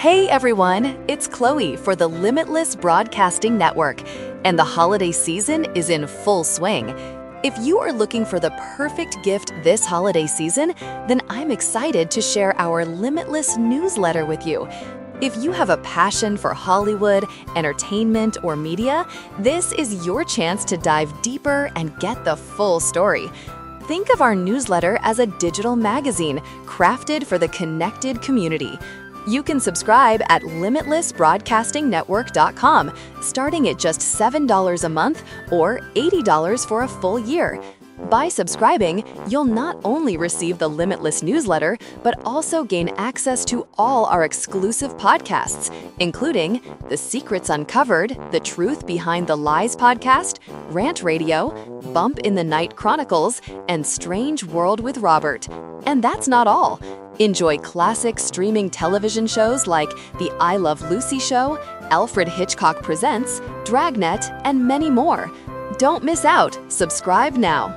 Hey everyone, it's Chloe for the Limitless Broadcasting Network, and the holiday season is in full swing. If you are looking for the perfect gift this holiday season, then I'm excited to share our Limitless newsletter with you. If you have a passion for Hollywood, entertainment, or media, this is your chance to dive deeper and get the full story. Think of our newsletter as a digital magazine crafted for the connected community. You can subscribe at limitlessbroadcastingnetwork.com, starting at just $7 a month or $80 for a full year. By subscribing, you'll not only receive the Limitless newsletter, but also gain access to all our exclusive podcasts, including The Secrets Uncovered, The Truth Behind the Lies podcast, Rant Radio, Bump in the Night Chronicles, and Strange World with Robert. And that's not all. Enjoy classic streaming television shows like The I Love Lucy Show, Alfred Hitchcock Presents, Dragnet, and many more. Don't miss out. Subscribe now.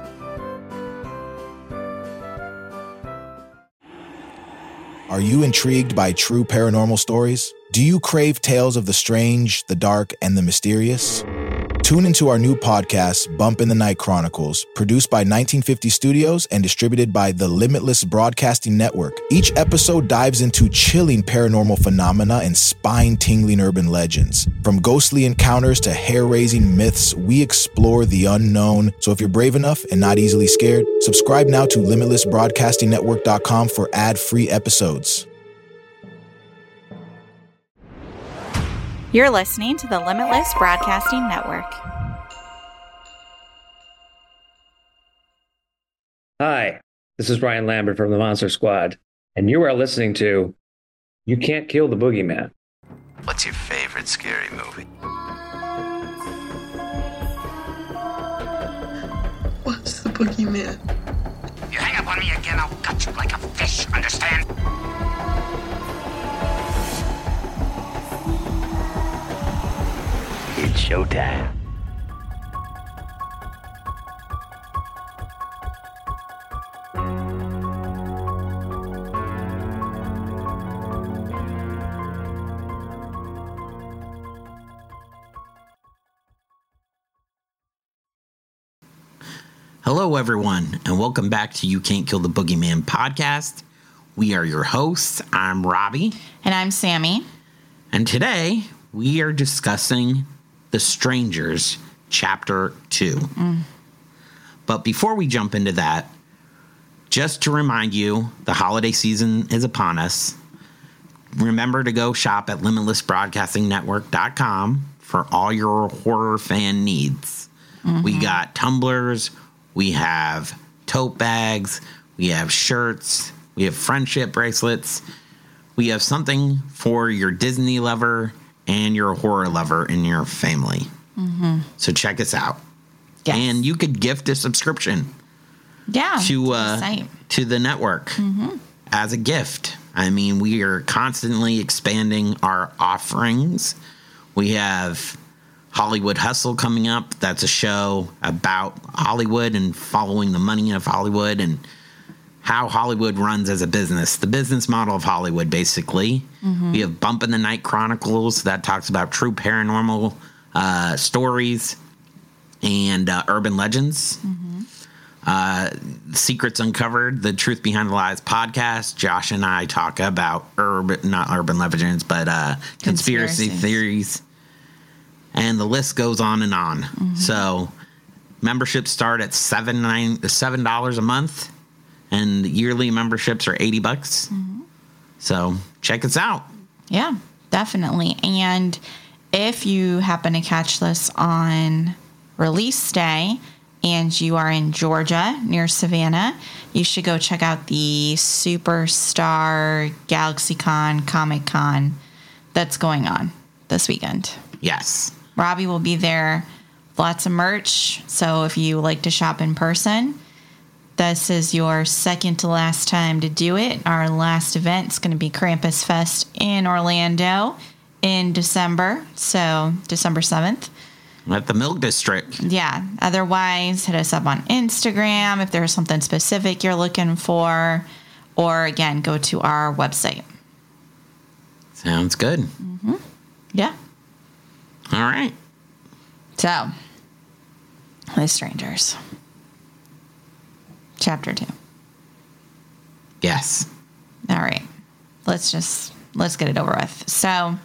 Are you intrigued by true paranormal stories? Do you crave tales of the strange, the dark, and the mysterious? Tune into our new podcast, Bump in the Night Chronicles, produced by 1950 Studios and distributed by the Limitless Broadcasting Network. Each episode dives into chilling paranormal phenomena and spine-tingling urban legends. From ghostly encounters to hair-raising myths, we explore the unknown. So if you're brave enough and not easily scared, subscribe now to limitlessbroadcastingnetwork.com for ad-free episodes. You're listening to the Limitless Broadcasting Network. Hi, this is Brian Lambert from the Monster Squad, and you are listening to You Can't Kill the Boogeyman. What's your favorite scary movie? What's the boogeyman? You hang up on me again, I'll cut you like a fish, understand? It's showtime. Hello, everyone, and welcome back to You Can't Kill the Boogeyman podcast. We are your hosts. I'm Robbie. And I'm Sammy. And today, we are discussing The Strangers, Chapter 2. But before we jump into that, just to remind you, the holiday season is upon us. Remember to go shop at limitlessbroadcastingnetwork.com for all your horror fan needs. We got tumblers, we have tote bags, we have shirts, we have friendship bracelets, we have something for your Disney lover and your horror lover in your family. So check us out. Yes. And you could gift a subscription to the network as a gift. I mean, we are constantly expanding our offerings. We have Hollywood Hustle coming up. That's a show about Hollywood and following the money of Hollywood and how Hollywood runs as a business, the business model of Hollywood, basically. We have Bump in the Night Chronicles that talks about true paranormal stories and urban legends. Secrets Uncovered, the Truth Behind the Lies podcast. Josh and I talk about not urban legends, but conspiracy theories. And the list goes on and on. So memberships start at $7 a month, and yearly memberships are $80. So check us out. Yeah, definitely. And if you happen to catch this on release day and you are in Georgia near Savannah, you should go check out the Superstar GalaxyCon Comic Con that's going on this weekend. Yes. Robbie will be there. Lots of merch. So if you like to shop in person, this is your second to last time to do it. Our last event is going to be Krampus Fest in Orlando in December. So December 7th. At the Milk District. Yeah. Otherwise, hit us up on Instagram if there's something specific you're looking for. Or, again, go to our website. Sounds good. Mm-hmm. Yeah. All right. So, The Strangers. Chapter 2. Yes. All right. Let's get it over with. So,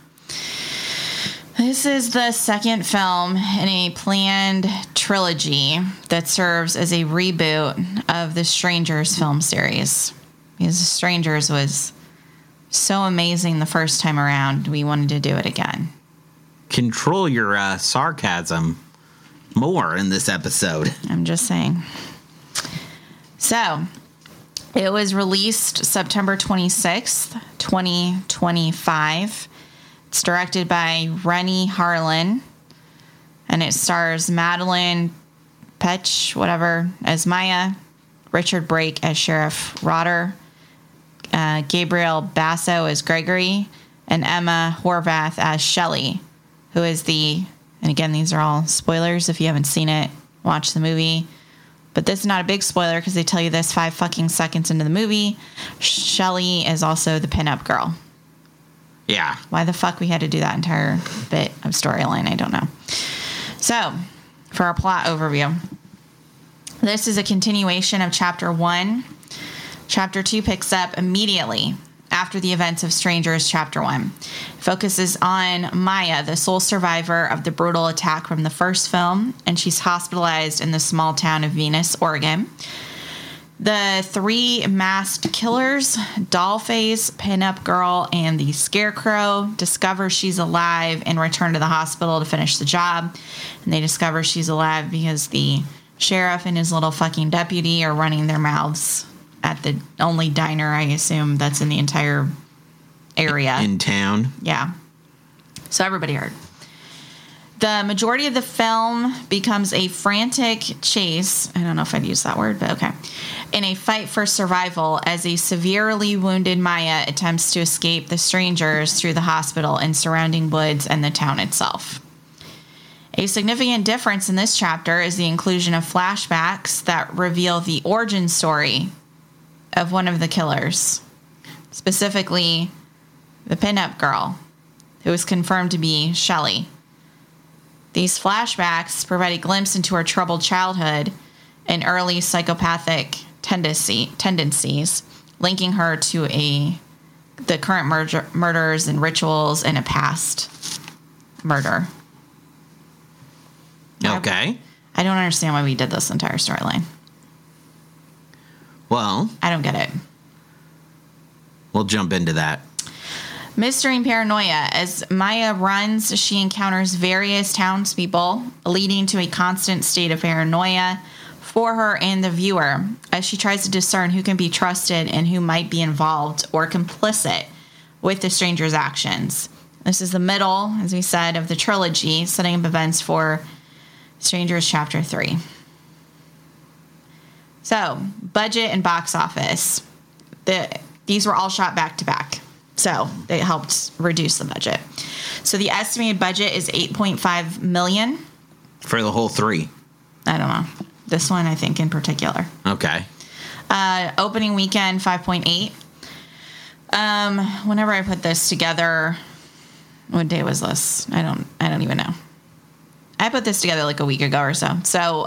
this is the second film in a planned trilogy that serves as a reboot of the Strangers film series. Because The Strangers was so amazing the first time around, we wanted to do it again. Control your sarcasm more in this episode. I'm just saying. So, it was released September 26th, 2025. It's directed by Renny Harlin, and it stars Madeline Petch, as Maya, Richard Brake as Sheriff Rotter, Gabriel Basso as Gregory, and Emma Horvath as Shelley, who is and again, these are all spoilers. If you haven't seen it, watch the movie. But this is not a big spoiler because they tell you this 5 fucking seconds into the movie. Shelley is also the pinup girl. Yeah. Why the fuck we had to do that entire bit of storyline, I don't know. So, for our plot overview, this is a continuation of Chapter 1. Chapter 2 picks up immediately after the events of Strangers Chapter 1. It focuses on Maya, the sole survivor of the brutal attack from the first film, and she's hospitalized in the small town of Venus, Oregon. The 3 masked killers, Dollface, Pinup Girl, and the Scarecrow, discover she's alive and return to the hospital to finish the job. And they discover she's alive because the sheriff and his little fucking deputy are running their mouths at the only diner, I assume, that's in the entire area. In town. Yeah. So everybody heard. The majority of the film becomes a frantic chase. I don't know if I'd use that word, but okay. In a fight for survival as a severely wounded Maya attempts to escape the strangers through the hospital and surrounding woods and the town itself. A significant difference in this chapter is the inclusion of flashbacks that reveal the origin story of one of the killers, specifically the pinup girl, who is confirmed to be Shelley. These flashbacks provide a glimpse into her troubled childhood and early psychopathic tendencies, linking her to the current murders and rituals and a past murder. Okay. I don't understand why we did this entire storyline. Well, I don't get it. We'll jump into that. Mystery and paranoia. As Maya runs, she encounters various townspeople, leading to a constant state of paranoia for her and the viewer, as she tries to discern who can be trusted and who might be involved or complicit with the stranger's actions. This is the middle, as we said, of the trilogy, setting up events for Strangers Chapter 3. So, budget and box office. These were all shot back to back. So, it helped reduce the budget. So, the estimated budget is $8.5 million. For the whole 3? I don't know. This one, I think, in particular. Okay. Opening weekend, 5.8. Whenever I put this together, what day was this? I don't even know. I put this together like a week ago or so. So,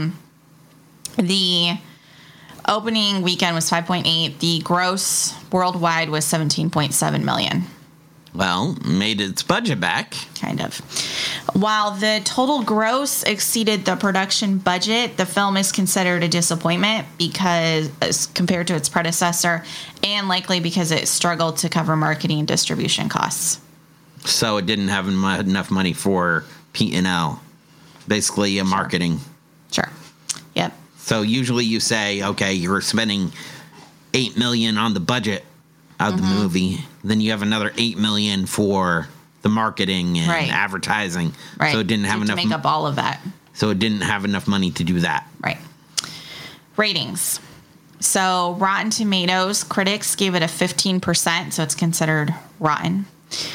the opening weekend was 5.8. The gross worldwide was 17.7 million. Well, made its budget back. Kind of. While the total gross exceeded the production budget, the film is considered a disappointment because, as compared to its predecessor, and likely because it struggled to cover marketing and distribution costs. So it didn't have enough money for P&L, basically marketing. Sure. Yep. So usually you say, okay, you're spending $8 million on the budget of the movie, then you have another $8 million for the marketing and advertising. Right. So it didn't have enough to make up all of that. So it didn't have enough money to do that. Right. Ratings. So Rotten Tomatoes critics gave it a 15%, so it's considered rotten.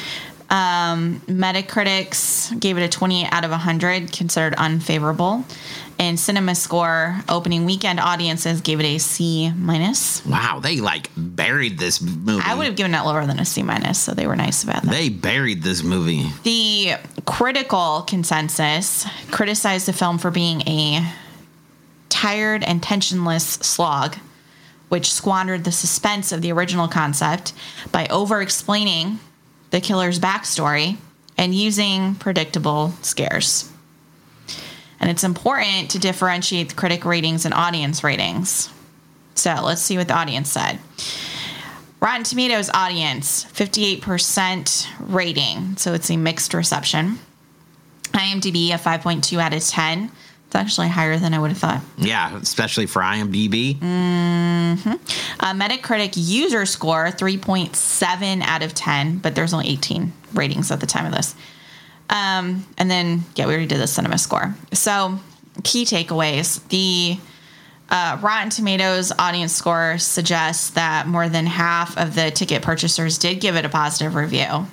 Metacritics gave it a 28 out of 100, considered unfavorable. And CinemaScore opening weekend audiences gave it a C-. Wow, they buried this movie. I would have given it lower than a C-, so they were nice about that. They buried this movie. The critical consensus criticized the film for being a tired and tensionless slog, which squandered the suspense of the original concept by over-explaining the killer's backstory and using predictable scares. And it's important to differentiate the critic ratings and audience ratings. So let's see what the audience said. Rotten Tomatoes audience, 58% rating. So it's a mixed reception. IMDb, a 5.2 out of 10. It's actually higher than I would have thought. Yeah, especially for IMDb. Metacritic user score, 3.7 out of 10. But there's only 18 ratings at the time of this. And then, we already did the CinemaScore. So, key takeaways. The Rotten Tomatoes audience score suggests that more than half of the ticket purchasers did give it a positive review.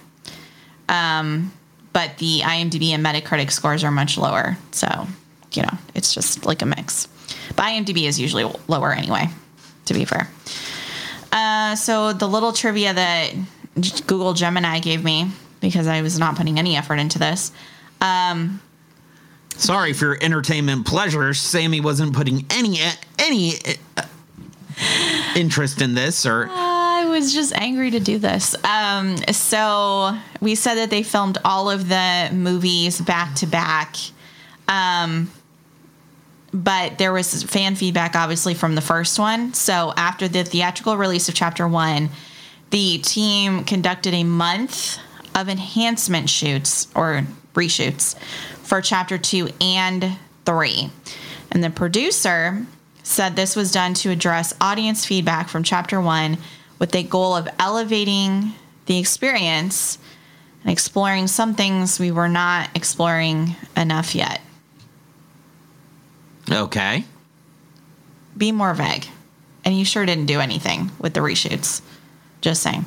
But the IMDb and Metacritic scores are much lower. So, it's just like a mix. But IMDb is usually lower anyway, to be fair. So, the little trivia that Google Gemini gave me, because I was not putting any effort into this. Sorry for your entertainment pleasure. Sammy wasn't putting any interest in this, or I was just angry to do this. So we said that they filmed all of the movies back to back. But there was fan feedback, obviously, from the first one. So after the theatrical release of Chapter 1, the team conducted a month of enhancement shoots or reshoots for Chapter 2 and 3. And the producer said this was done to address audience feedback from Chapter 1 with the goal of elevating the experience and exploring some things we were not exploring enough yet. Okay. Be more vague. And you sure didn't do anything with the reshoots. Just saying.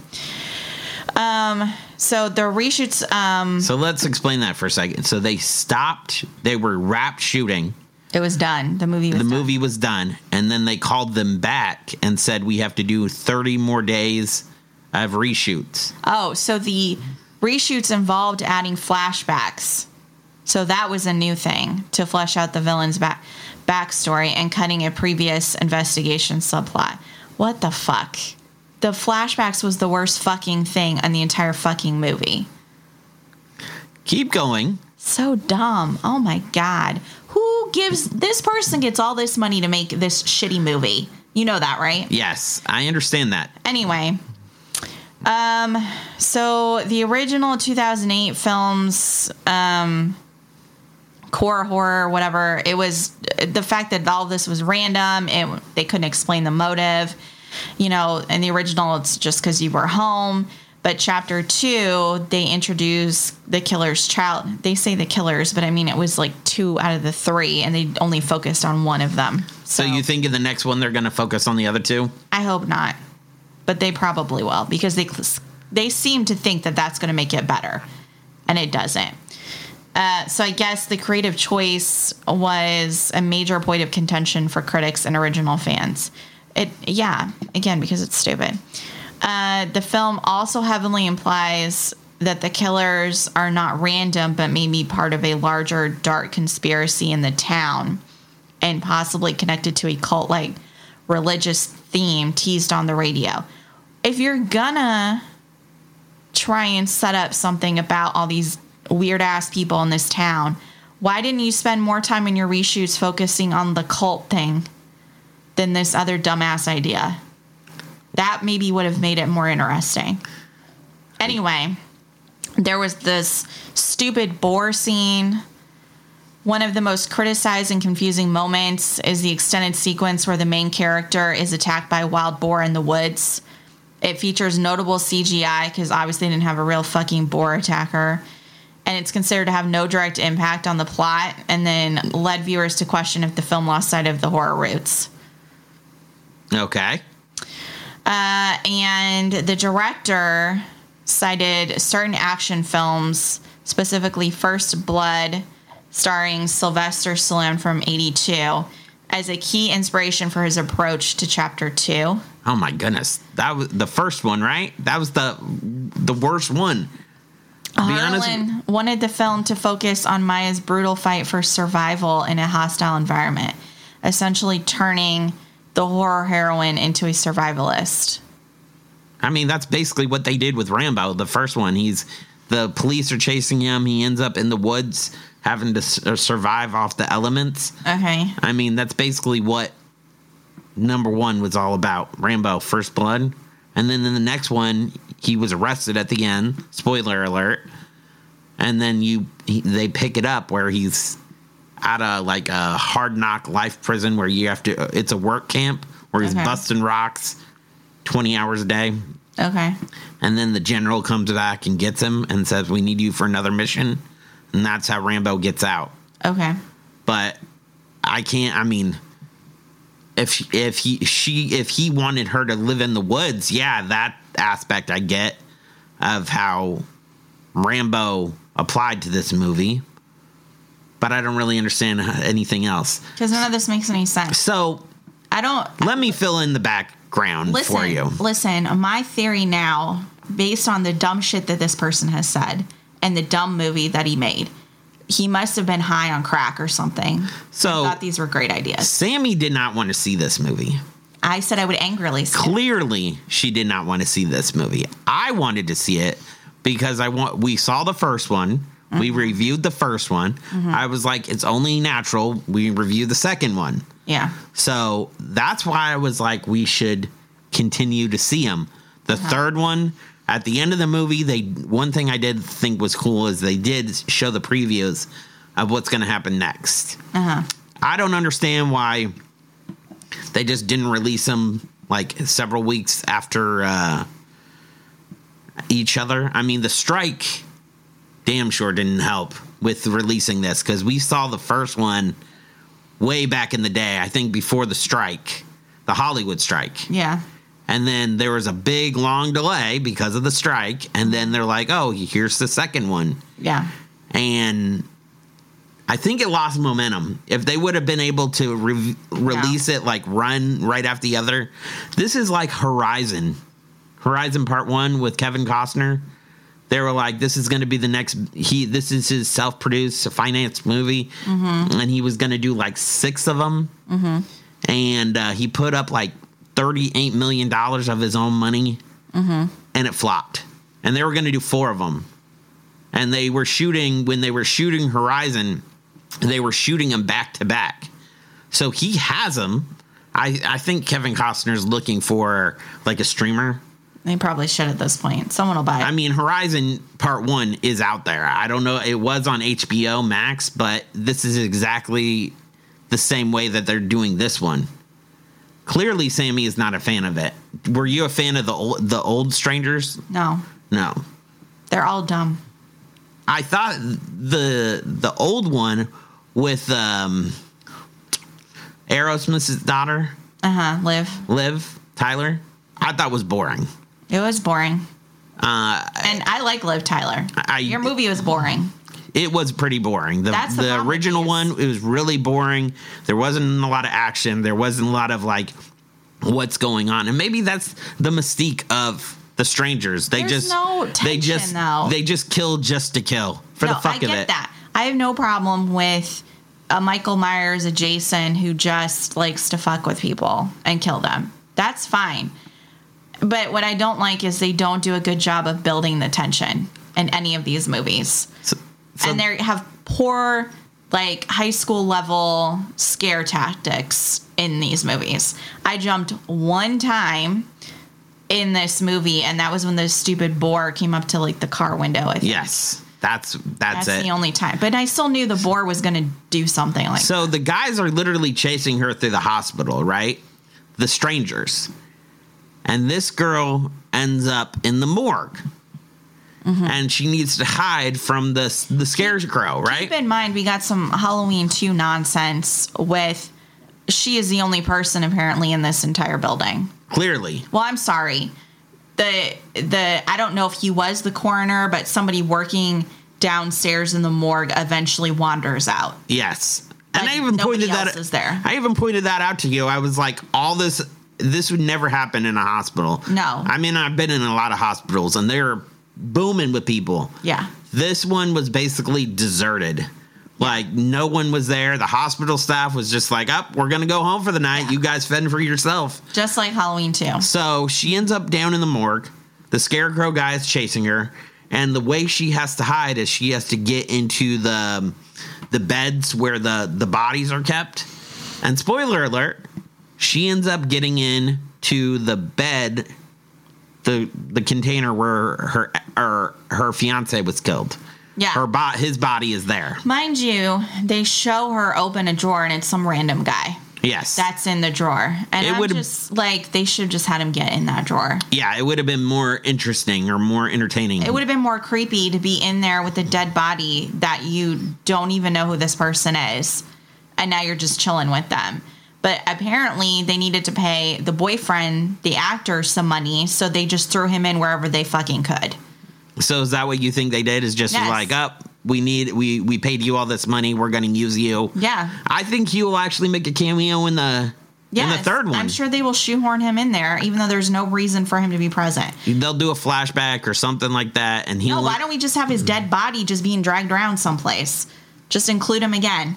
So the reshoots. So let's explain that for a second. So they stopped. They were wrapped shooting. It was done. The movie was done. And then they called them back and said, we have to do 30 more days of reshoots. Oh, so the reshoots involved adding flashbacks. So that was a new thing to flesh out the villain's backstory and cutting a previous investigation subplot. What the fuck? The flashbacks was the worst fucking thing on the entire fucking movie. Keep going. So dumb. Oh my God. This person gets all this money to make this shitty movie. You know that, right? Yes, I understand that. Anyway. So the original 2008 films, core horror, whatever, it was the fact that all this was random. They couldn't explain the motive. In the original, it's just because you were home. But Chapter 2, they introduce the killer's child. They say the killers, but I mean, it was like 2 out of the 3, and they only focused on one of them. So you think in the next one they're going to focus on the other 2? I hope not. But they probably will, because they seem to think that that's going to make it better. And it doesn't. So I guess the creative choice was a major point of contention for critics and original fans. Again, because it's stupid. The film also heavily implies that the killers are not random, but maybe part of a larger dark conspiracy in the town and possibly connected to a cult-like religious theme teased on the radio. If you're gonna try and set up something about all these weird-ass people in this town, why didn't you spend more time in your reshoots focusing on the cult thing than this other dumbass idea? That maybe would have made it more interesting. Anyway, there was this stupid boar scene. One of the most criticized and confusing moments is the extended sequence where the main character is attacked by a wild boar in the woods. It features notable CGI because obviously they didn't have a real fucking boar attack her. And it's considered to have no direct impact on the plot, and then led viewers to question if the film lost sight of the horror roots. Okay. And the director cited certain action films, specifically First Blood, starring Sylvester Stallone from 82, as a key inspiration for his approach to Chapter 2. Oh my goodness. That was the first one, right? That was the worst one. Harlan wanted the film to focus on Maya's brutal fight for survival in a hostile environment, essentially turning the horror heroine into a survivalist. I mean, that's basically what they did with Rambo, the first one. The police are chasing him. He ends up in the woods having to survive off the elements. Okay. I mean, that's basically what number 1 was all about. Rambo, First Blood. And then in the next one, he was arrested at the end. Spoiler alert. And then they pick it up where he's at a hard knock life prison where you have to, it's a work camp where he's busting rocks 20 hours a day. Okay. And then the general comes back and gets him and says, we need you for another mission. And that's how Rambo gets out. Okay. But if he wanted her to live in the woods, yeah, that aspect I get of how Rambo applied to this movie. But I don't really understand anything else. Because none of this makes any sense. So let me fill in the background for you. Listen, my theory now, based on the dumb shit that this person has said and the dumb movie that he made, he must have been high on crack or something. So I thought these were great ideas. Sammy did not want to see this movie. I said I would angrily see it. Clearly, she did not want to see this movie. I wanted to see it because we saw the first one. Mm-hmm. We reviewed the first one. Mm-hmm. I was like, it's only natural we review the second one. Yeah. So that's why I was like, we should continue to see them. The third one, at the end of the movie, one thing I did think was cool is they did show the previews of what's going to happen next. I don't understand why they just didn't release them like several weeks after each other. I mean, the strike damn sure didn't help with releasing this because we saw the first one way back in the day, I think before the strike, the Hollywood strike. Yeah. And then there was a big, long delay because of the strike. And then they're like, oh, here's the second one. Yeah. And I think it lost momentum. If they would have been able to release it, like run right after the other. This is like Horizon. Horizon Part 1 with Kevin Costner. They were like, this is going to be the next. This is his self-produced, finance movie. Mm-hmm. And he was going to do like 6 of them. Mm-hmm. And he put up like $38 million of his own money, and it flopped. And they were going to do 4 of them. And they were shooting, when they were shooting Horizon, they were shooting them back to back. So he has them. I think Kevin Costner's looking for like a streamer. They probably should at this point. Someone will buy it. I mean, Horizon Part 1 is out there. I don't know. It was on HBO Max, but this is exactly the same way that they're doing this one. Clearly, Sammy is not a fan of it. Were you a fan of the old Strangers? No. They're all dumb. I thought the old one with Aerosmith's daughter. Liv Tyler. I thought was boring. It was boring. And I like Liv Tyler. Your movie was boring. It was pretty boring. The original one, it was really boring. There wasn't a lot of action. There wasn't a lot of like what's going on. And maybe that's the mystique of The Strangers. There's no tension, though. They just kill just to kill for the fuck of it. I get that. I have no problem with a Michael Myers, a Jason who just likes to fuck with people and kill them. That's fine. But what I don't like is they don't do a good job of building the tension in any of these movies. And they have poor, like, high school level scare tactics in these movies. I jumped one time in this movie, and that was when the stupid boar came up to, like, the car window, I think. Yes, that's it. That's the only time. But I still knew the boar was going to do something like that. So the guys are literally chasing her through the hospital, right? The Strangers. And this girl ends up in the morgue. Mm-hmm. And she needs to hide from the scarecrow, right? Keep in mind, we got some Halloween 2 nonsense with she is the only person apparently in this entire building. Clearly. Well, I'm sorry. I don't know if he was the coroner, but somebody working downstairs in the morgue eventually wanders out. Yes. And I even pointed that out to you. I was like, all this would never happen in a hospital. No. I mean, I've been in a lot of hospitals and they're booming with people. Yeah. This one was basically deserted. Like, no one was there. The hospital staff was just like, we're going to go home for the night. Yeah. You guys fend for yourself. Just like Halloween 2. So she ends up down in the morgue. The scarecrow guy is chasing her. And the way she has to hide is she has to get into the beds where the bodies are kept. And spoiler alert, she ends up getting in to the bed, the container where her fiance was killed. Yeah. His body is there. Mind you, they show her open a drawer and it's some random guy. Yes. That's in the drawer. And I'm just like, they should have just had him get in that drawer. Yeah, it would have been more interesting or more entertaining. It would have been more creepy to be in there with a dead body that you don't even know who this person is. And now you're just chilling with them. But apparently they needed to pay the boyfriend, the actor, some money. So they just threw him in wherever they fucking could. So is that what you think they did? Is just like, we paid you all this money. We're going to use you. Yeah. I think he will actually make a cameo in the third one. I'm sure they will shoehorn him in there, even though there's no reason for him to be present. They'll do a flashback or something like that. And why don't we just have his dead body just being dragged around someplace? Just include him again.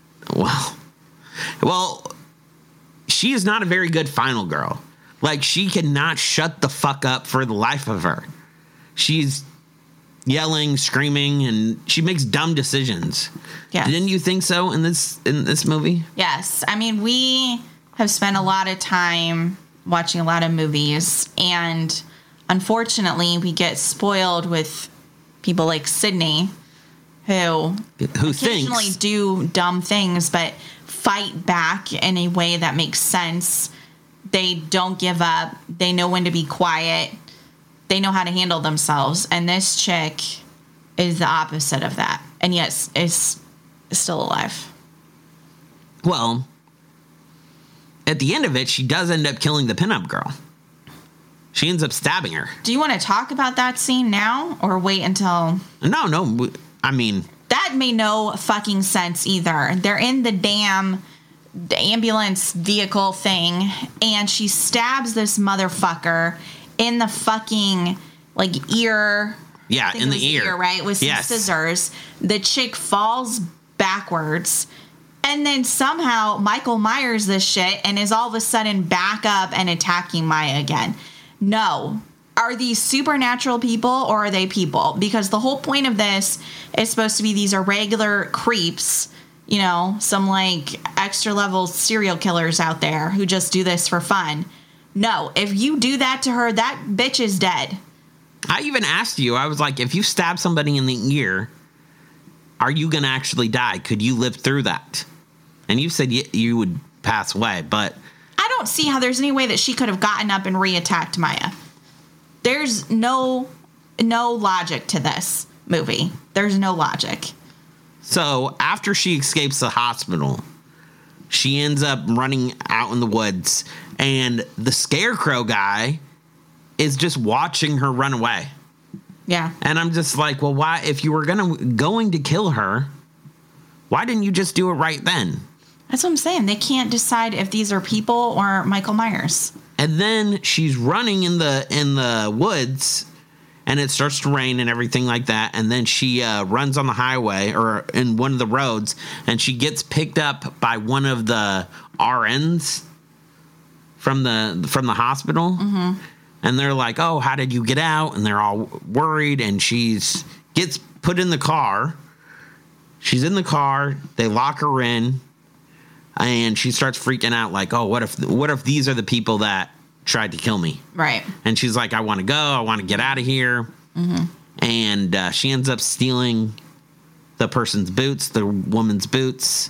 Well, she is not a very good final girl. Like, she cannot shut the fuck up for the life of her. She's yelling, screaming, and she makes dumb decisions. Yes. Didn't you think so in this movie? Yes. I mean, we have spent a lot of time watching a lot of movies, and unfortunately, we get spoiled with people like Sydney, who occasionally do dumb things, but fight back in a way that makes sense. They don't give up. They know when to be quiet. They know how to handle themselves. And this chick is the opposite of that. And yes, is still alive. Well, at the end of it, she does end up killing the pinup girl. She ends up stabbing her. Do you want to talk about that scene now or wait until... No. I mean... That made no fucking sense either. They're in the damn ambulance vehicle thing, and she stabs this motherfucker in the fucking, like, ear. Yeah, in the ear. Right? With some scissors. The chick falls backwards, and then somehow Michael Myers this shit and is all of a sudden back up and attacking Maya again. No. Are these supernatural people or are they people? Because the whole point of this is supposed to be these are regular creeps, you know, some like extra level serial killers out there who just do this for fun. No, if you do that to her, that bitch is dead. I even asked you, I was like, if you stab somebody in the ear, are you going to actually die? Could you live through that? And you said you would pass away, but... I don't see how there's any way that she could have gotten up and re-attacked Maya. There's no logic to this movie. There's no logic. So after she escapes the hospital, she ends up running out in the woods, and the scarecrow guy is just watching her run away. Yeah. And I'm just like, well, why? If you were going to kill her, why didn't you just do it right then? That's what I'm saying. They can't decide if these are people or Michael Myers. And then she's running in the woods, and it starts to rain and everything like that. And then she runs on the highway or in one of the roads, and she gets picked up by one of the RNs from the hospital. Mm-hmm. And they're like, "Oh, how did you get out?" And they're all worried. And gets put in the car. She's in the car. They lock her in. And she starts freaking out like, oh, what if these are the people that tried to kill me? Right. And she's like, I want to go. I want to get out of here. Mm-hmm. And she ends up stealing the person's boots, the woman's boots.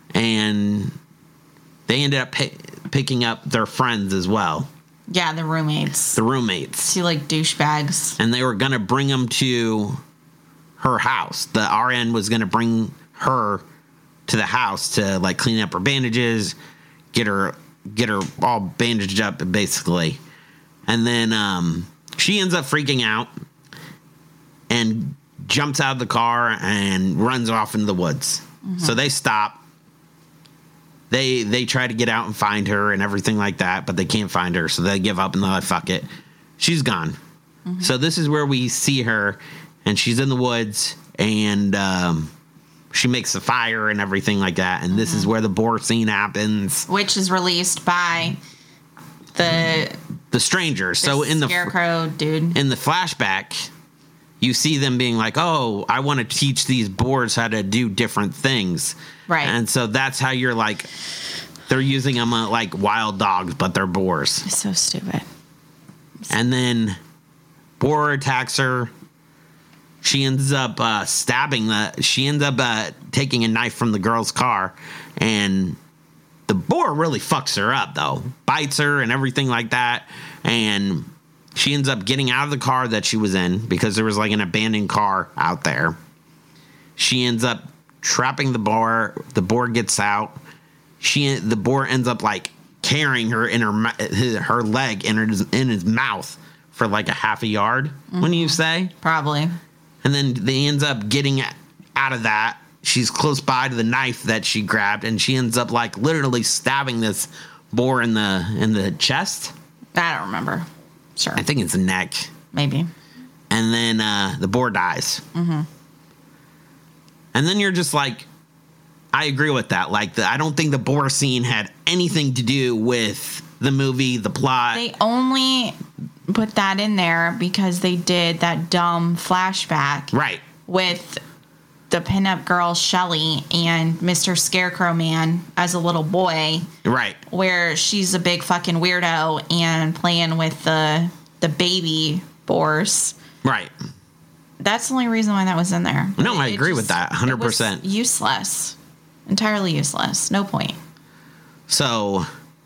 And they ended up picking up their friends as well. Yeah, the roommates. Two, like, douchebags. And they were going to bring them to her house. The RN was going to bring her to the house to, like, clean up her bandages, get her all bandaged up, basically. And then she ends up freaking out and jumps out of the car and runs off into the woods. Mm-hmm. So they stop. They try to get out and find her and everything like that, but they can't find her. So they give up and they're like, fuck it. She's gone. Mm-hmm. So this is where we see her, and she's in the woods, and she makes a fire and everything like that. And this is where the boar scene happens. Which is released by the strangers. So in the scarecrow dude. In the flashback, you see them being like, oh, I want to teach these boars how to do different things. Right. And so that's how you're like, they're using them like wild dogs, but they're boars. It's so stupid. And then boar attacks her. She ends up taking a knife from the girl's car, and the boar really fucks her up, though. Bites her and everything like that. And she ends up getting out of the car that she was in because there was like an abandoned car out there. She ends up trapping the boar. The boar gets out. The boar ends up like carrying her in her leg in his mouth for like a half a yard. Mm-hmm. Wouldn't you say? Probably. And then they ends up getting out of that. She's close by to the knife that she grabbed, and she ends up like literally stabbing this boar in the chest. I don't remember. Sure. I think it's the neck. Maybe. And then the boar dies. Mm-hmm. And then you're just like, I agree with that. Like, I don't think the boar scene had anything to do with the movie, the plot. They only put that in there because they did that dumb flashback. Right. With the pinup girl Shelly and Mr. Scarecrow Man as a little boy. Right. Where she's a big fucking weirdo and playing with the baby boars. Right. That's the only reason why that was in there. No, I agree with that 100%. Useless. Entirely useless. No point. So,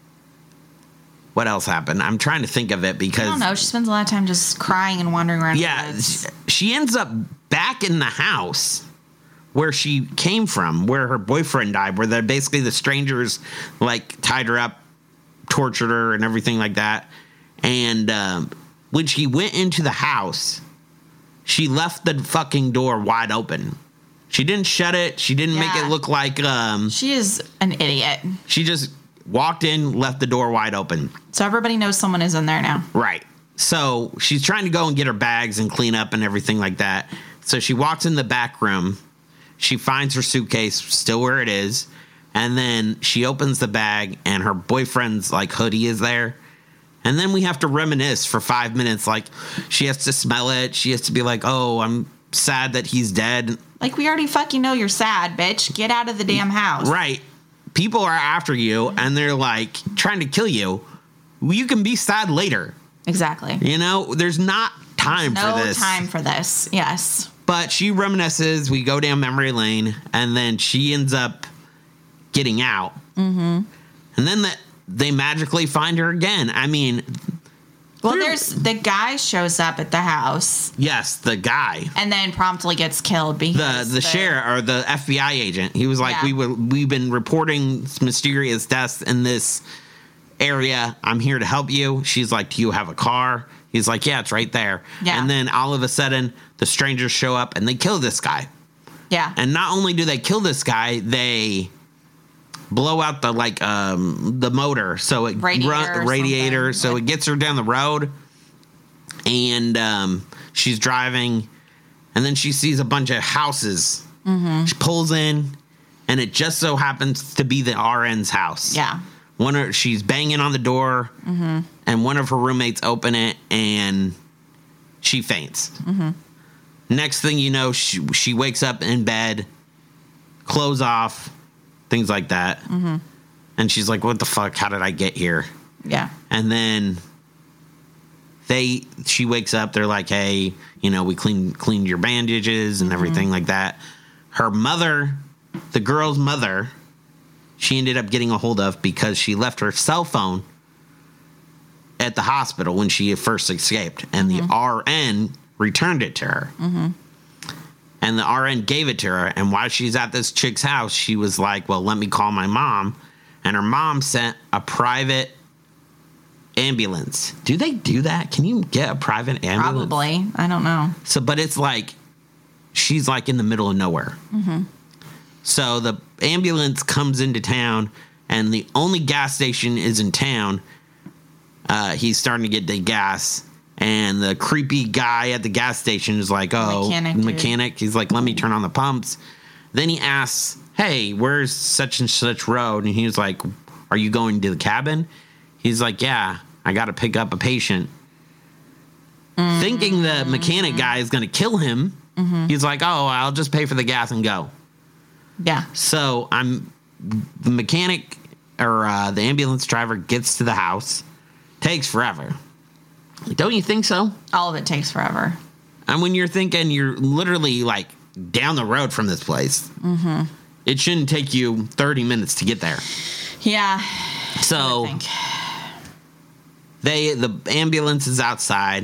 what else happened? I'm trying to think of it because... I don't know. She spends a lot of time just crying and wandering around. Yeah, she ends up back in the house where she came from, where her boyfriend died, where they're basically the strangers like tied her up, tortured her and everything like that. And when she went into the house, she left the fucking door wide open. She didn't shut it. She didn't make it look like... she is an idiot. She just walked in, left the door wide open. So everybody knows someone is in there now. Right. So she's trying to go and get her bags and clean up and everything like that. So she walks in the back room. She finds her suitcase still where it is. And then she opens the bag and her boyfriend's like hoodie is there. And then we have to reminisce for 5 minutes. Like, she has to smell it. She has to be like, oh, I'm sad that he's dead. Like, we already fucking know you're sad, bitch. Get out of the damn house. Right. People are after you and they're like trying to kill you. You can be sad later. Exactly. You know, there's not time for this. No time for this. Yes. But she reminisces. We go down memory lane, and then she ends up getting out. Mm-hmm. And then they magically find her again. I mean, well, there's the guy shows up at the house. Yes, the guy, and then promptly gets killed because the sheriff or the FBI agent. He was like, we've been reporting mysterious deaths in this area. I'm here to help you. She's like, do you have a car? He's like, yeah, it's right there. Yeah. And then all of a sudden, the strangers show up and they kill this guy. Yeah. And not only do they kill this guy, they blow out the motor, so it radiator, so it gets her down the road. And she's driving, and then she sees a bunch of houses. Mm-hmm. She pulls in, and it just so happens to be the RN's house. Yeah. She's banging on the door, mm-hmm. and one of her roommates open it, and she faints. Mm-hmm. Next thing you know, she wakes up in bed, clothes off, things like that. Mm-hmm. And she's like, what the fuck? How did I get here? Yeah. And then she wakes up. They're like, hey, we cleaned your bandages and everything mm-hmm. like that. Her mother, the girl's mother, she ended up getting a hold of because she left her cell phone at the hospital when she first escaped. And mm-hmm. the RN returned it to her. Mm-hmm. And the RN gave it to her. And while she's at this chick's house, she was like, well, let me call my mom. And her mom sent a private ambulance. Do they do that? Can you get a private ambulance? Probably. I don't know. So, but it's like, she's like in the middle of nowhere. Mm-hmm. So the ambulance comes into town, and the only gas station is in town. He's starting to get the gas, and the creepy guy at the gas station is like, mechanic. He's like, let me turn on the pumps. Then he asks, hey, where's such and such road? And he's like, are you going to the cabin? He's like, yeah, I got to pick up a patient. Mm-hmm. Thinking the mechanic guy is going to kill him, he's like, oh, I'll just pay for the gas and go. Yeah. So the mechanic or the ambulance driver gets to the house. Takes forever. Don't you think so? All of it takes forever. And when you're thinking you're literally like down the road from this place, it shouldn't take you 30 minutes to get there. Yeah. So the ambulance is outside.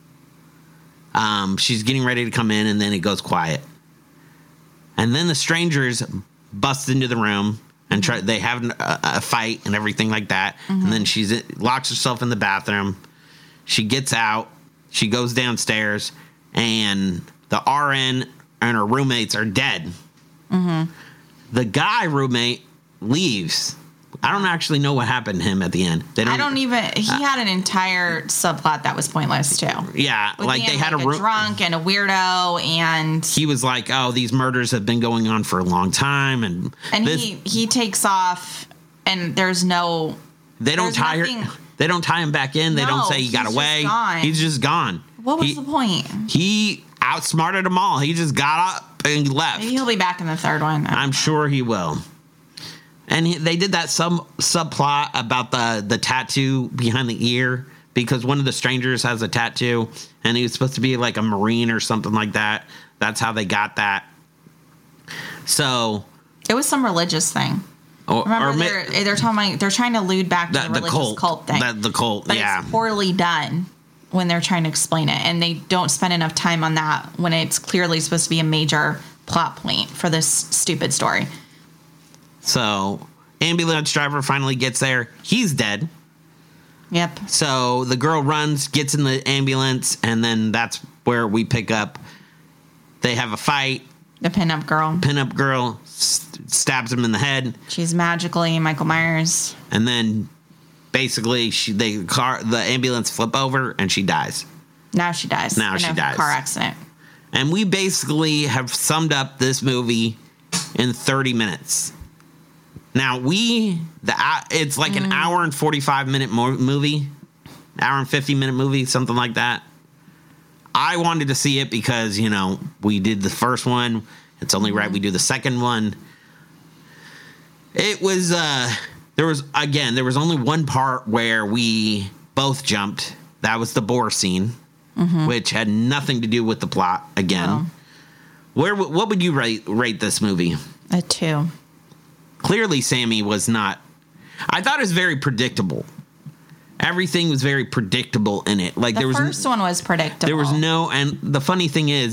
She's getting ready to come in, and then it goes quiet. And then the strangers bust into the room, and they have a fight and everything like that. And then she locks herself in the bathroom. She gets out. She goes downstairs, and the RN and her roommates are dead. The guy roommate leaves. I don't actually know what happened to him at the end. He had an entire subplot that was pointless too. Yeah, like they had a drunk and a weirdo, and he was like, oh, these murders have been going on for a long time, and he takes off, and there's no, they don't tie him back in. They don't say he got away. He's just gone. What was the point? He outsmarted them all. He just got up and left. Maybe he'll be back in the third one. I'm sure he will. And they did that subplot about the tattoo behind the ear, because one of the strangers has a tattoo, and he was supposed to be like a Marine or something like that. That's how they got that. So it was some religious thing. They're trying to allude back to the religious cult thing. The cult, but it's poorly done when they're trying to explain it, and they don't spend enough time on that when it's clearly supposed to be a major plot point for this stupid story. So, ambulance driver finally gets there. He's dead. Yep. So, the girl runs, gets in the ambulance, and then that's where we pick up. They have a fight. The pinup girl stabs him in the head. She's magically Michael Myers. And then, basically, the ambulance flip over, and she dies. Now she dies. In a car accident. And we basically have summed up this movie in 30 minutes. Now, it's like an hour and 45-minute movie, hour and 50-minute movie, something like that. I wanted to see it because, we did the first one. It's only right we do the second one. It was, there was only one part where we both jumped. That was the boar scene, which had nothing to do with the plot again. No. What would you rate this movie? A 2. Clearly, Sammy was not. I thought it was very predictable. Everything was very predictable in it. Like the first one was predictable. There was no, and the funny thing is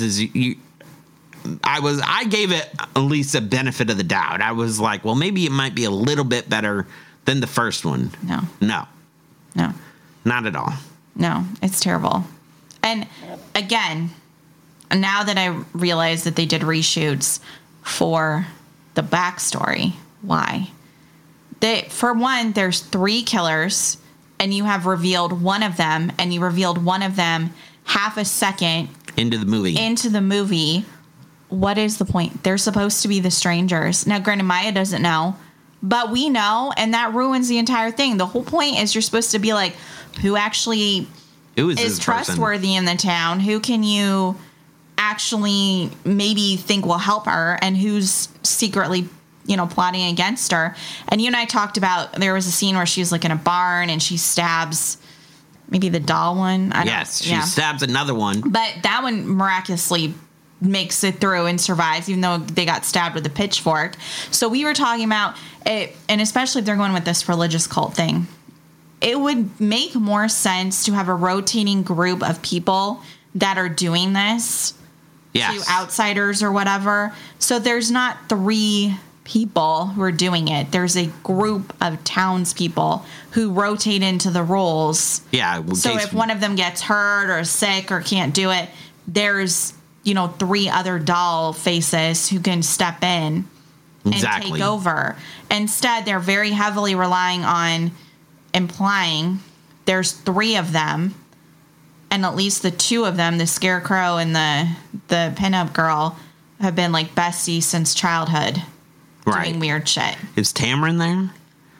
I gave it at least a benefit of the doubt. I was like, well, maybe it might be a little bit better than the first one. No, not at all. No, it's terrible. And again, now that I realize that they did reshoots for the backstory. Why? For one, there's 3 killers, and you have revealed one of them, and you revealed one of them half a second into the movie. What is the point? They're supposed to be the strangers. Now, granted, Maya doesn't know, but we know, and that ruins the entire thing. The whole point is you're supposed to be like, who actually is trustworthy in the town? Who can you actually maybe think will help her, and who's secretly plotting against her? And you and I talked about, there was a scene where she was like in a barn and she stabs maybe the doll one. She stabs another one, but that one miraculously makes it through and survives, even though they got stabbed with a pitchfork. So we were talking about it, and especially if they're going with this religious cult thing, it would make more sense to have a rotating group of people that are doing this. Yes. To outsiders or whatever. So there's not 3 people who are doing it. There's a group of townspeople who rotate into the roles. Yeah. So if one of them gets hurt or sick or can't do it, there's, 3 other doll faces who can step in and take over. Instead, they're very heavily relying on implying there's 3 of them, and at least the 2 of them, the Scarecrow and the pinup girl, have been like besties since childhood. Right. Doing weird shit. Is Tamara there?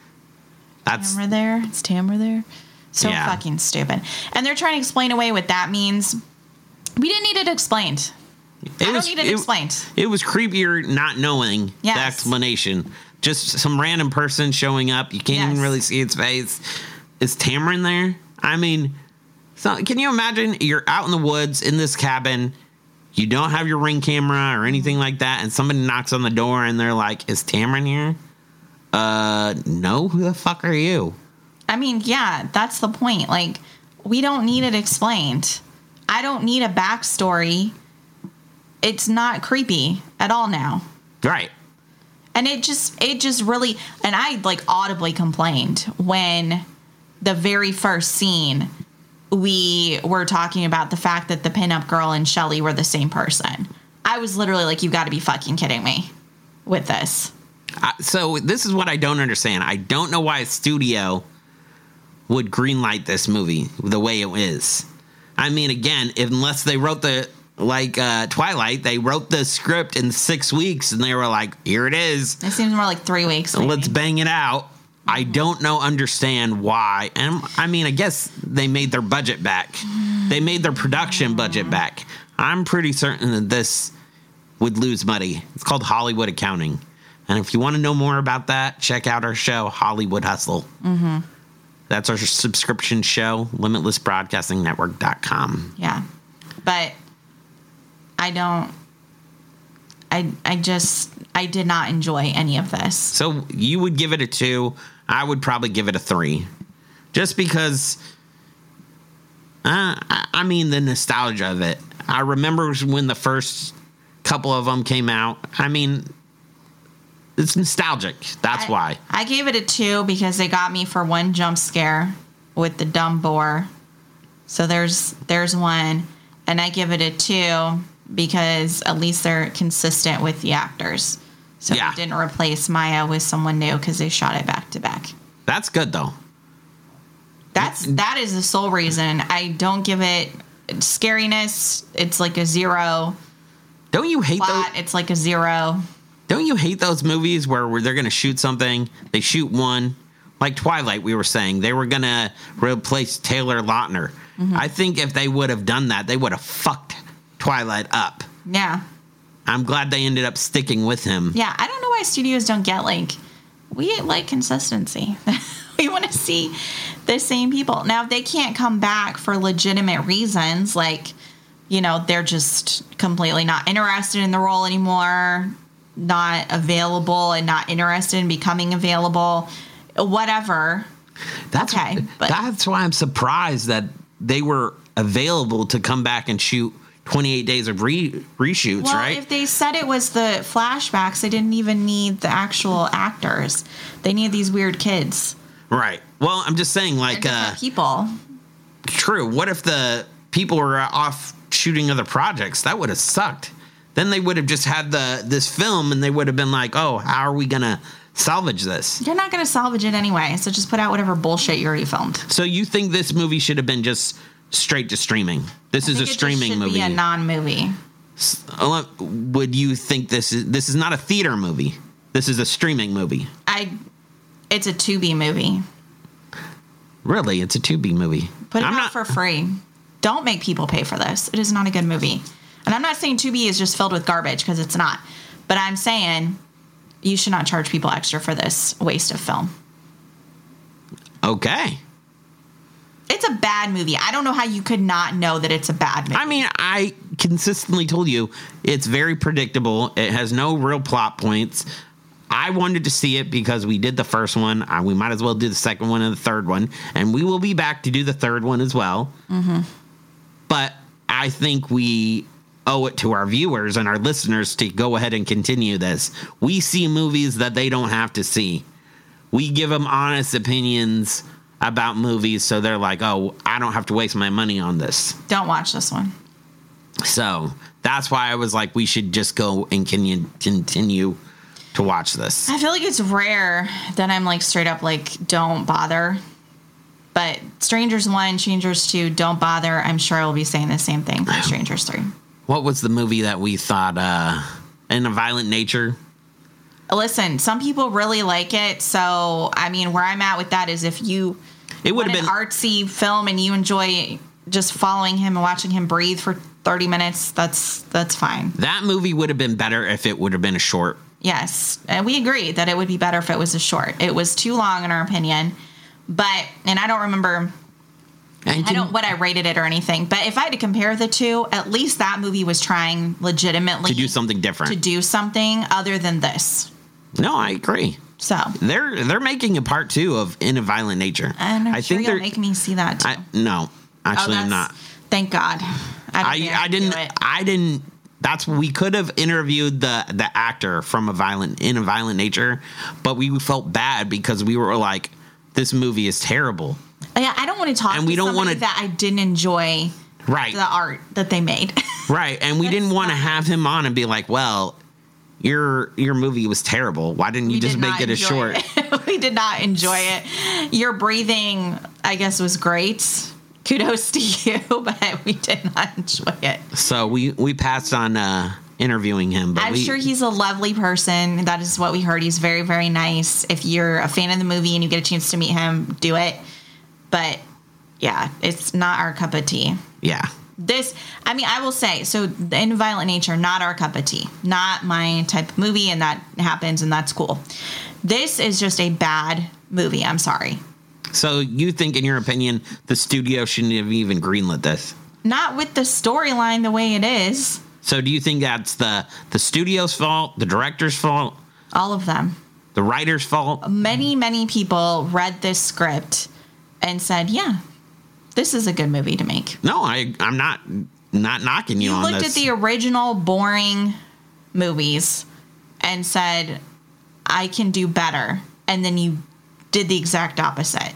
Tamara there? Is Tamara there? So fucking stupid. And they're trying to explain away what that means. We didn't need it explained. I don't need it explained. It was creepier not knowing the explanation. Just some random person showing up. You can't even really see its face. Is Tamara there? I mean, so can you imagine you're out in the woods in this cabin, you don't have your Ring camera or anything like that, and somebody knocks on the door and they're like, is Tamara here? No, who the fuck are you? I mean, yeah, that's the point. Like, we don't need it explained. I don't need a backstory. It's not creepy at all now. Right. And it just really, and I like audibly complained when the very first scene we were talking about the fact that the pinup girl and Shelley were the same person. I was literally like, you've got to be fucking kidding me with this. So this is what I don't understand. I don't know why a studio would greenlight this movie the way it is. I mean, again, unless they wrote Twilight, they wrote the script in 6 weeks and they were like, here it is. It seems more like 3 weeks. Maybe. Let's bang it out. I don't understand why. And I mean, I guess they made their budget back. They made their production budget back. I'm pretty certain that this would lose money. It's called Hollywood accounting. And if you want to know more about that, check out our show, Hollywood Hustle. Mm-hmm. That's our subscription show, limitlessbroadcastingnetwork.com. Yeah. But I did not enjoy any of this. So you would give it a 2. I would probably give it a 3. Just because, I mean, the nostalgia of it. I remember when the first couple of them came out. I mean, it's nostalgic. That's why. I gave it a 2 because they got me for one jump scare with the dumb boar. So there's one. And I give it a 2 because at least they're consistent with the actors. So they didn't replace Maya with someone new because they shot it back to back. That's good, though. That is the sole reason. I don't give it scariness. It's like a 0. Don't you hate those? It's like a 0. Don't you hate those movies where they're going to shoot something, they shoot one, like Twilight, we were saying, they were going to replace Taylor Lautner. Mm-hmm. I think if they would have done that, they would have fucked Twilight up. Yeah. I'm glad they ended up sticking with him. Yeah, I don't know why studios don't get, we like consistency. We want to see the same people. Now, if they can't come back for legitimate reasons, they're just completely not interested in the role anymore, not available and not interested in becoming available, whatever. That's okay. But that's why I'm surprised that they were available to come back and shoot 28 days of reshoots, right? Well, if they said it was the flashbacks, they didn't even need the actual actors. They need these weird kids. Right. Well, I'm just saying, people. True. What if the people were off shooting other projects? That would have sucked. Then they would have just had this film, and they would have been like, oh, how are we going to salvage this? You're not going to salvage it anyway, so just put out whatever bullshit you already filmed. So you think this movie should have been just straight to streaming? This is a streaming movie. Be a non-movie. Would you think this is not a theater movie? This is a streaming movie. It's a Tubi movie. Really? It's a Tubi movie. Put it out for free. Don't make people pay for this. It is not a good movie. And I'm not saying Tubi is just filled with garbage, because it's not. But I'm saying you should not charge people extra for this waste of film. Okay. It's a bad movie. I don't know how you could not know that it's a bad movie. I mean, I consistently told you it's very predictable. It has no real plot points. I wanted to see it because we did the first one. We might as well do the second one and the third one. And we will be back to do the third one as well. Mm-hmm. But I think we owe it to our viewers and our listeners to go ahead and continue this. We see movies that they don't have to see. We give them honest opinions about movies, so they're like, oh, I don't have to waste my money on this. Don't watch this one. So that's why I was like, we should just go and continue to watch this. I feel like it's rare that I'm like straight up like, don't bother. But Strangers 1, Strangers 2, don't bother. I'm sure I will be saying the same thing for Strangers 3. What was the movie that we thought, In a Violent Nature? Listen, some people really like it. So, I mean, where I'm at with that is if you want an artsy film and you enjoy just following him and watching him breathe for 30 minutes, that's fine. That movie would have been better if it would have been a short. Yes, and we agree that it would be better if it was a short. It was too long in our opinion, and I don't remember what I rated it or anything, but if I had to compare the two, at least that movie was trying legitimately to do something different, to do something other than this. No, I agree. So they're making a part 2 of In a Violent Nature. And I think they're making me see that too. No, actually, I'm not. Thank God. I didn't. We could have interviewed the actor from In a Violent Nature, but we felt bad because we were like, this movie is terrible. Yeah, I don't want to talk to somebody that I didn't enjoy the art that they made. Right, and we didn't want to have him on and be like, well, your movie was terrible. Why didn't you just make it a short? We did not enjoy it. Your breathing, I guess, was great. Kudos to you, but we did not enjoy it. So we passed on interviewing him. But I'm sure he's a lovely person. That is what we heard. He's very, very nice. If you're a fan of the movie and you get a chance to meet him, do it. But, yeah, it's not our cup of tea. Yeah. I will say, so In Violent Nature, not our cup of tea. Not my type of movie, and that happens, and that's cool. This is just a bad movie. I'm sorry. So you think, in your opinion, the studio shouldn't have even greenlit this? Not with the storyline the way it is. So do you think that's the studio's fault, the director's fault? All of them. The writer's fault? Many, many people read this script and said, yeah, this is a good movie to make. No, I'm not knocking you on this. You looked at the original boring movies and said, I can do better. And then you did the exact opposite.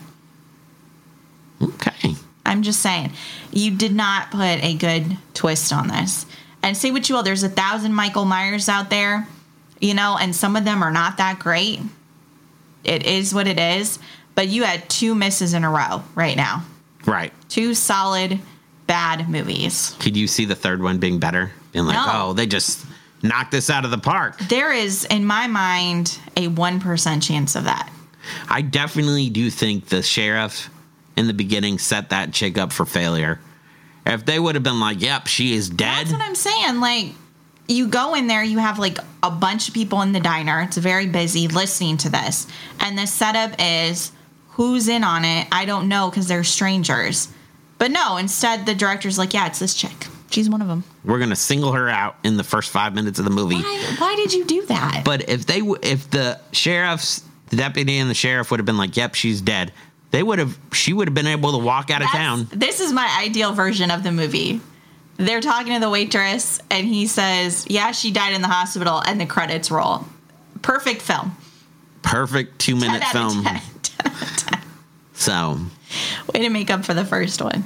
Okay. I'm just saying, you did not put a good twist on this. And say what you will, there's 1,000 Michael Myers out there, and some of them are not that great. It is what it is. But you had 2 misses in a row right now. Right. 2 solid bad movies. Could you see the third one being better? Being like, no. They just knocked this out of the park. There is, in my mind, a 1% chance of that. I definitely do think the sheriff in the beginning set that chick up for failure. If they would have been like, yep, she is dead. That's what I'm saying. Like, you go in there, you have like a bunch of people in the diner. It's very busy listening to this. And the setup is, who's in on it? I don't know because they're strangers. But no, instead the director's like, yeah, it's this chick. She's one of them. We're going to single her out in the first 5 minutes of the movie. Why did you do that? But if the deputy and the sheriff would have been like, yep, she's dead, she would have been able to walk out of town. This is my ideal version of the movie. They're talking to the waitress, and he says, yeah, she died in the hospital, and the credits roll. Perfect film. Perfect 2-minute film. 10 out of 10. So. Way to make up for the first one.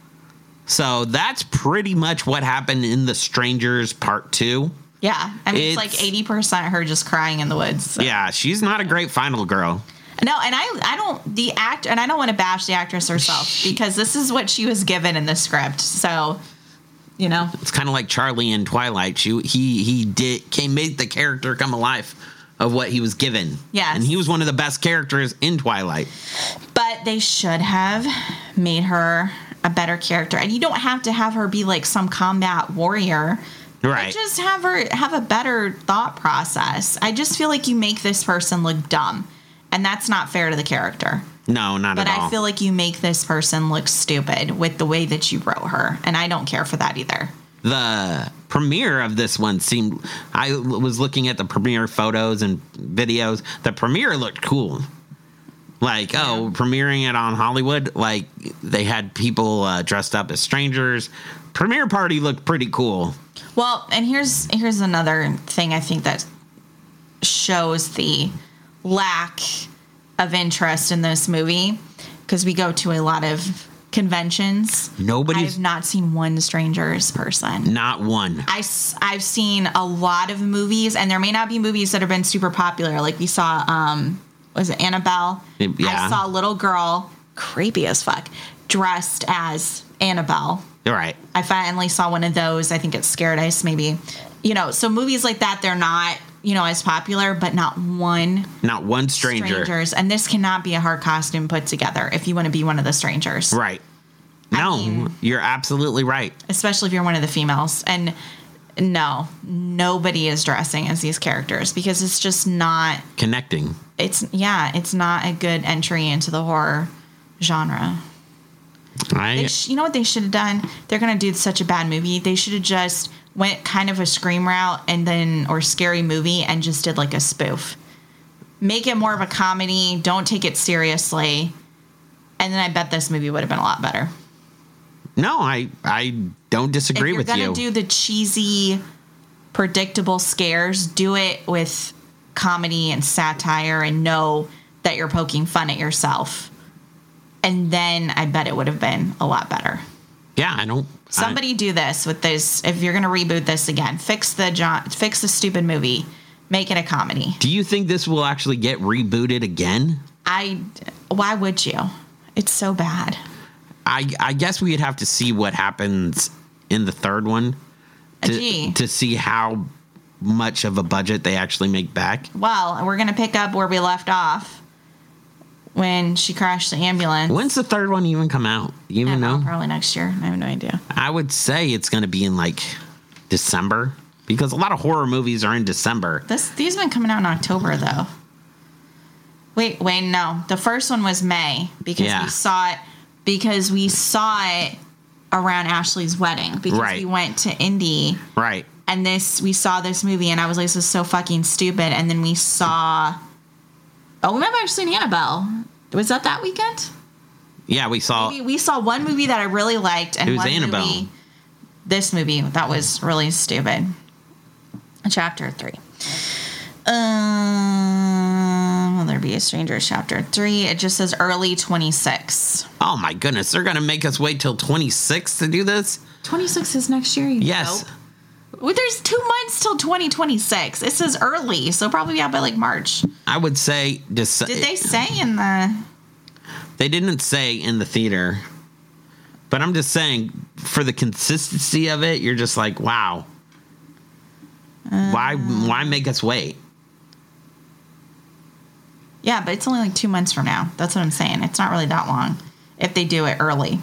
So that's pretty much what happened in The Strangers Part 2. Yeah. I mean, it's like 80% her just crying in the woods. So. Yeah, she's not a great final girl. No, and I don't want to bash the actress herself because this is what she was given in the script. So, it's kind of like Charlie in Twilight. He made the character come alive of what he was given. Yes. And he was one of the best characters in Twilight. But they should have made her a better character. And you don't have to have her be like some combat warrior. Right. Just have her have a better thought process. I just feel like you make this person look dumb. And that's not fair to the character. No, not at all. But I feel like you make this person look stupid with the way that you wrote her. And I don't care for that either. The premiere of this one I was looking at the premiere photos and videos. The premiere looked cool. Like, premiering it on Hollywood. Like, they had people dressed up as strangers. Premiere party looked pretty cool. Well, and here's another thing I think that shows the lack of interest in this movie, because we go to a lot of conventions. I've not seen one Strangers person. Not one. I've seen a lot of movies, and there may not be movies that have been super popular. Like we saw, was it Annabelle? Yeah. I saw a little girl, creepy as fuck, dressed as Annabelle. All right. I finally saw one of those. I think it's Scared Ice, maybe. So movies like that, they're not, as popular, but not one strangers. And this cannot be a hard costume put together if you want to be one of the strangers. Right. No, you're absolutely right. Especially if you're one of the females. And no, nobody is dressing as these characters because it's just not connecting. It's not a good entry into the horror genre. You know what they should have done? They're going to do such a bad movie. They should have just went kind of a Scream route or Scary Movie and just did like a spoof. Make it more of a comedy. Don't take it seriously. And then I bet this movie would have been a lot better. No, I don't disagree with you. If you're going to do the cheesy, predictable scares, do it with comedy and satire and know that you're poking fun at yourself. And then I bet it would have been a lot better. Yeah, Somebody do this with this. If you're going to reboot this again, fix the stupid movie. Make it a comedy. Do you think this will actually get rebooted again? Why would you? It's so bad. I guess we'd have to see what happens in the third one to see how much of a budget they actually make back. Well, we're going to pick up where we left off when she crashed the ambulance. When's the third one even come out? You even know? Probably next year. I have no idea. I would say it's going to be in like December because a lot of horror movies are in December. These have been coming out in October though. Wait, no. The first one was May because we saw it around Ashley's wedding because we went to Indy. Right. And we saw this movie and I was like, this is so fucking stupid. And then we saw, we might have actually seen Annabelle. Was that weekend? Yeah, we saw one movie that I really liked. And it was Annabelle. This movie that was really stupid. Chapter 3. Will there be a Strangers Chapter 3? It just says early 26. Oh my goodness, they're going to make us wait till 26 to do this? 26 is next year, yes. Well, there's 2 months till 2026. It says early, so probably by like March. I would say... Did they say in the... They didn't say in the theater. But I'm just saying, for the consistency of it, you're just like, wow. Why make us wait? Yeah, but it's only like 2 months from now. That's what I'm saying. It's not really that long if they do it early.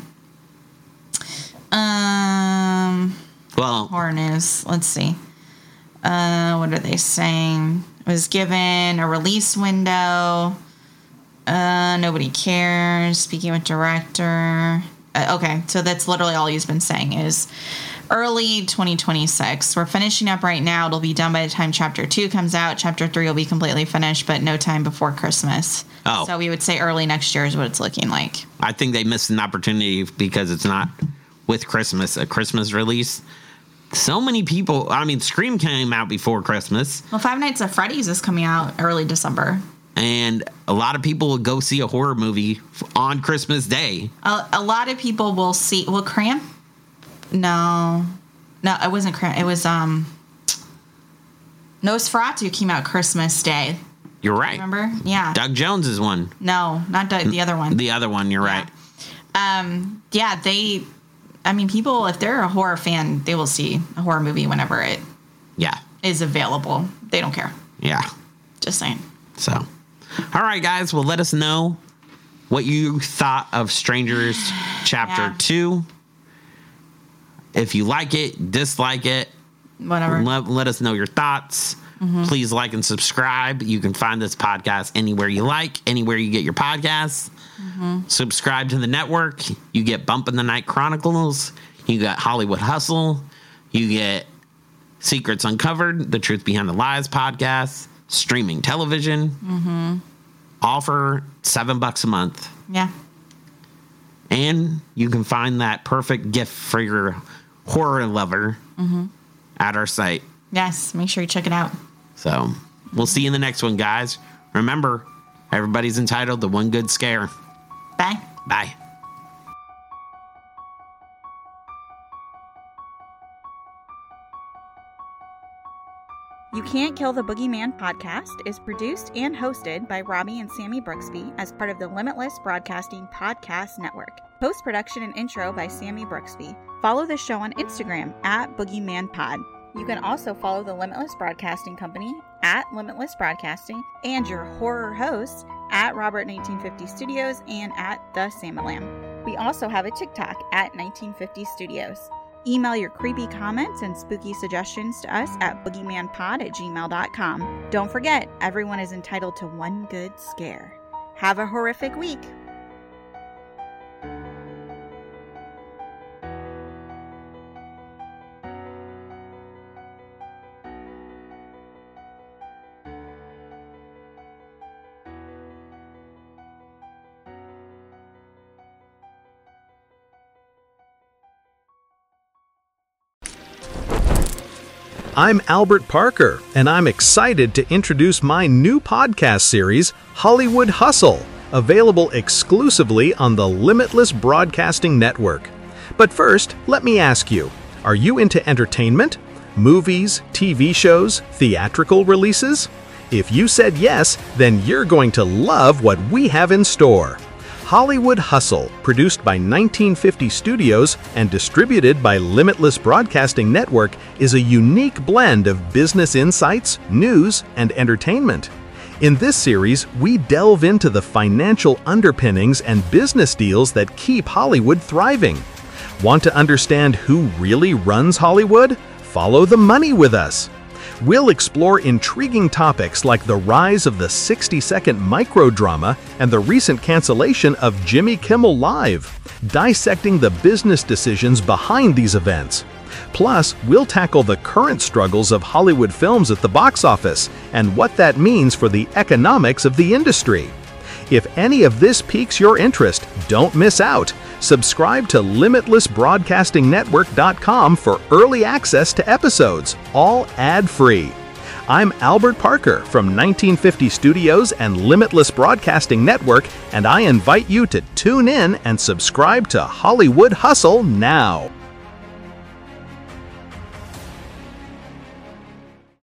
Well, horror news. Let's see. What are they saying? It was given a release window. Nobody cares. Speaking with director. Okay, so that's literally all he's been saying is early 2026. We're finishing up right now. It'll be done by the time Chapter 2 comes out. Chapter 3 will be completely finished, but no time before Christmas. Oh. So we would say early next year is what it's looking like. I think they missed an opportunity because it's not with Christmas, a Christmas release. So many people, Scream came out before Christmas. Well, Five Nights at Freddy's is coming out early December. And a lot of people will go see a horror movie on Christmas Day. A lot of people will see... Well, Cramp? No, it wasn't Cramp. It was... Nosferatu came out Christmas Day. You're right. Remember? Yeah. Doug Jones is one. No, not Doug. The other one. The other one, you're right. Yeah, they... people, if they're a horror fan, they will see a horror movie whenever it is available. They don't care. Yeah. Just saying. So, all right, guys. Well, let us know what you thought of Strangers Chapter 2. If you like it, dislike it. Whatever. Let us know your thoughts. Mm-hmm. Please like and subscribe. You can find this podcast anywhere you like, anywhere you get your podcasts. Mm-hmm. Subscribe to the network. You get Bump in the Night Chronicles. You got Hollywood Hustle. You get Secrets Uncovered, The Truth Behind the Lies podcast, streaming television. Mm-hmm. All for $7 a month. Yeah. And you can find that perfect gift for your horror lover at our site. Yes, make sure you check it out. So we'll see you in the next one, guys. Remember, everybody's entitled to one good scare. Bye. Bye. You Can't Kill the Boogeyman podcast is produced and hosted by Robbie and Sammy Brooksby as part of the Limitless Broadcasting Podcast Network. Post-production and intro by Sammy Brooksby. Follow the show on Instagram at BoogeymanPod. You can also follow the Limitless Broadcasting Company at Limitless Broadcasting and your horror hosts at Robert 1950 Studios and at The Samalam. We also have a TikTok at 1950 Studios. Email your creepy comments and spooky suggestions to us at boogeymanpod@gmail.com. Don't forget, everyone is entitled to one good scare. Have a horrific week. I'm Albert Parker, and I'm excited to introduce my new podcast series, Hollywood Hustle, available exclusively on the Limitless Broadcasting Network. But first, let me ask you, are you into entertainment? Movies, TV shows, theatrical releases? If you said yes, then you're going to love what we have in store. Hollywood Hustle, produced by 1950 Studios and distributed by Limitless Broadcasting Network, is a unique blend of business insights, news, and entertainment. In this series, we delve into the financial underpinnings and business deals that keep Hollywood thriving. Want to understand who really runs Hollywood? Follow the money with us. We'll explore intriguing topics like the rise of the 60-second microdrama and the recent cancellation of Jimmy Kimmel Live, dissecting the business decisions behind these events. Plus, we'll tackle the current struggles of Hollywood films at the box office and what that means for the economics of the industry. If any of this piques your interest, don't miss out. Subscribe to LimitlessBroadcastingNetwork.com for early access to episodes, all ad-free. I'm Albert Parker from 1950 Studios and Limitless Broadcasting Network, and I invite you to tune in and subscribe to Hollywood Hustle now.